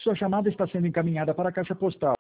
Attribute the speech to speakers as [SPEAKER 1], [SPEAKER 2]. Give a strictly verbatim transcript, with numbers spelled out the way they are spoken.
[SPEAKER 1] Sua chamada está sendo encaminhada para a caixa postal.